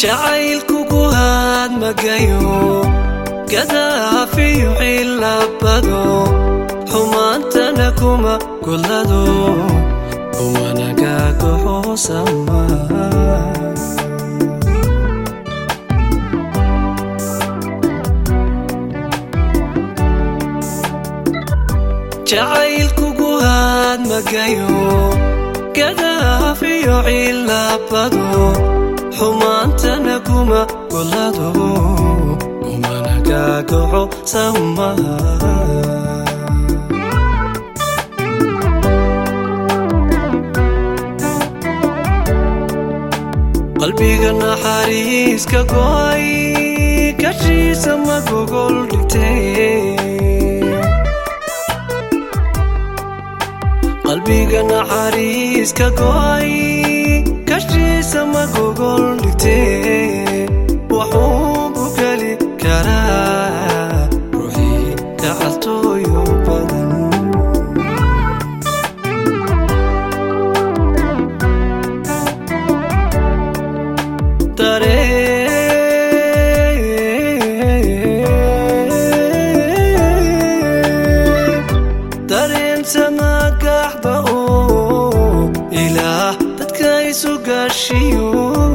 jacaylkugu had magayo gadaafiyo cilabado xumaantana kuma kulado wanagaga hoosama jacaylkugu had magayo gadaafiyo cilabado xumaantana kuma kulado wanagaga hoosama qalbiga naxariiska go'ay kashiisa ma gogol dhigtay qalbiga naxariiska go'ay kashiisa ma gogol dhigtay wuxuu bukali karaa ruuxii gacaltooyo badan dareen sama gaxda oo ilaah dadka isu gaashiyo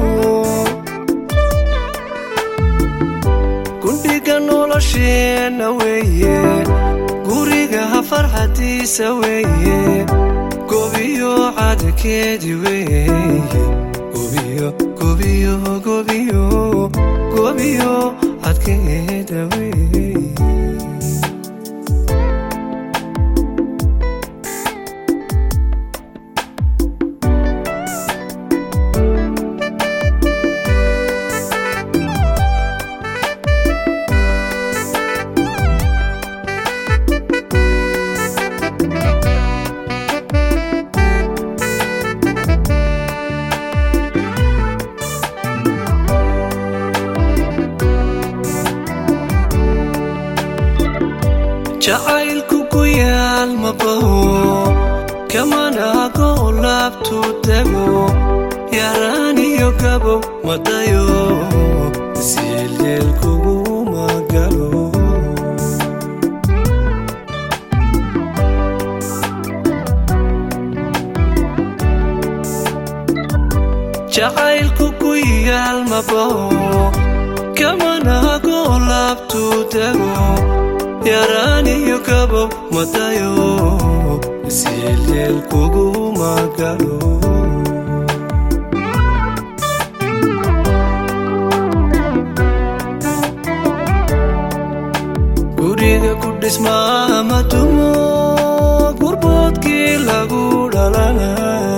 gundhiga nolosheena weeye guriga farxadiisa weeye gobiyo cadkeedi weeye gobiyo cadkeeda weeye jacaylkugu yaal mabaho kamanago laabtu dego yaraan iyo gabow madayo isileelkugu magalo jacaylkugu yaal mabaho kamanago laabtu dego yaraan iyo gabow madayo isileelkugu magalo guriga ku dhismaa madumo gurboodkii lagu dhalana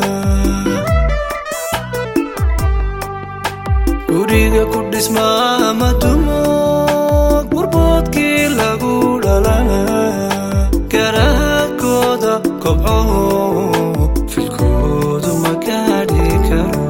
guriga ku dhismaa madumo gurboodkii lagu dhalana garaadkooda kobco filkoodu ma gaadhi karo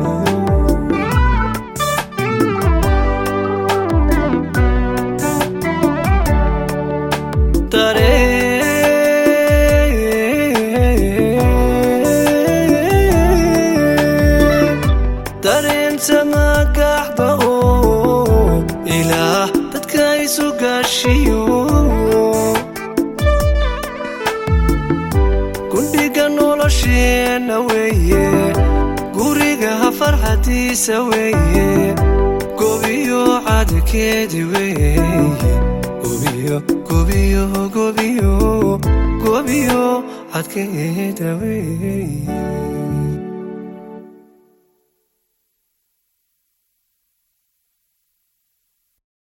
dareen sama gaxda oo ilaah dadka isu gaashiyo gundhiga nolosheena weeye guriga farxadiisa weeye gobiyo cadkeedi weeye gobiyo cadkeeda weeye